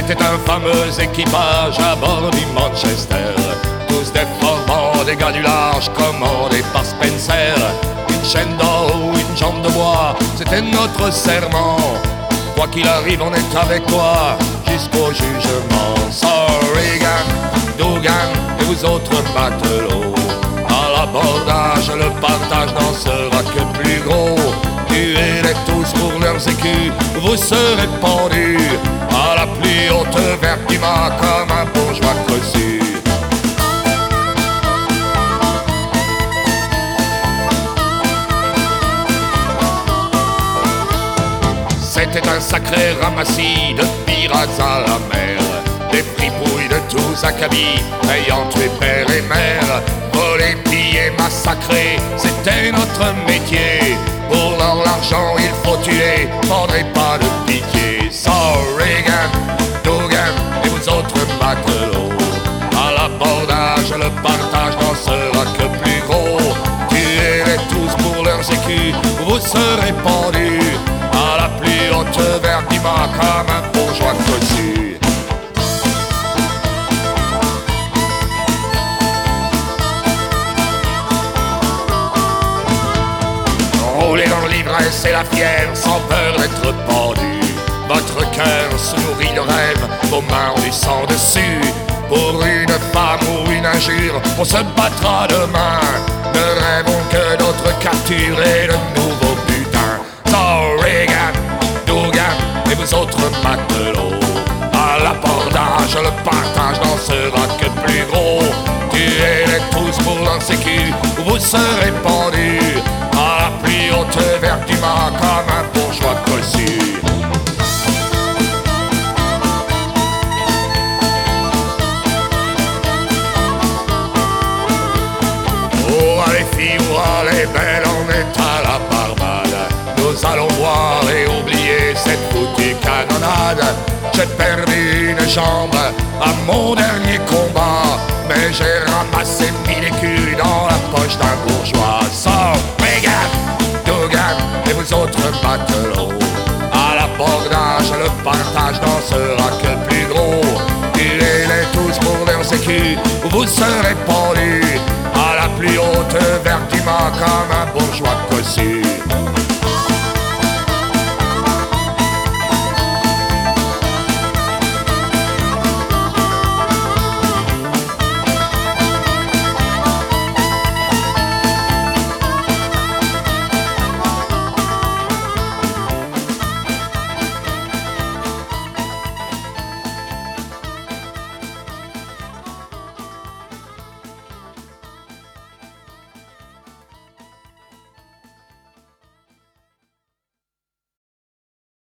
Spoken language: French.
C'était un fameux équipage à bord du Manchester, tous des formants, des gars du large commandés par Spencer. Une chaîne d'or ou une jambe de bois, c'était notre serment. Quoi qu'il arrive, on est avec toi jusqu'au jugement. Reagan, Dougan et vous autres matelots, à l'abordage, le partage n'en sera que plus gros. Tuez-les tous pour leurs écus, vous serez pendus à la plus haute vertima comme un bourgeois cossu. C'était un sacré ramassis de pirates à la mer, des fripouilles de tous acabits, ayant tué père et mère. Voler, piller, massacrer, c'était notre métier. Pour leur l'argent il faut tuer, prendrez pas de pitié. Reagan, Dougan et vous autres matelots, à l'abordage le partage n'en sera que plus gros. Tuez-les tous pour leurs écus, vous serez pendus à la plus haute vertima comme un bourgeois cossu. Roulez dans l'ivresse et la fièvre sans peur d'être pendu. Votre cœur se nourrit de rêves, vos mains ont du sang dessus. Pour une femme ou une injure, on se battra demain. Ne rêvons que d'autres captures et de nouveaux butins. Reagan, Dougan et vous autres matelots, à l'abordage, le partage n'en sera que plus gros. Tuez-les tous pour leur sécu, vous serez pendus à la plus haute vertima comme un bourgeois cossu. Oh, allez filles, oh, allez belles, on est à la Barbade. Nous allons boire et oublier cette foutue canonnade. J'ai perdu une jambe à mon dernier combat, mais j'ai ramassé 1000 écus dans la poche d'un bourgeois. Reagan, Dougan et vous autres matelots, à l'abordage, le partage n'en sera que plus gros. Tuez-les tous pour leurs écus, vous serez pendus à la plus haute vertima comme un bourgeois cossu.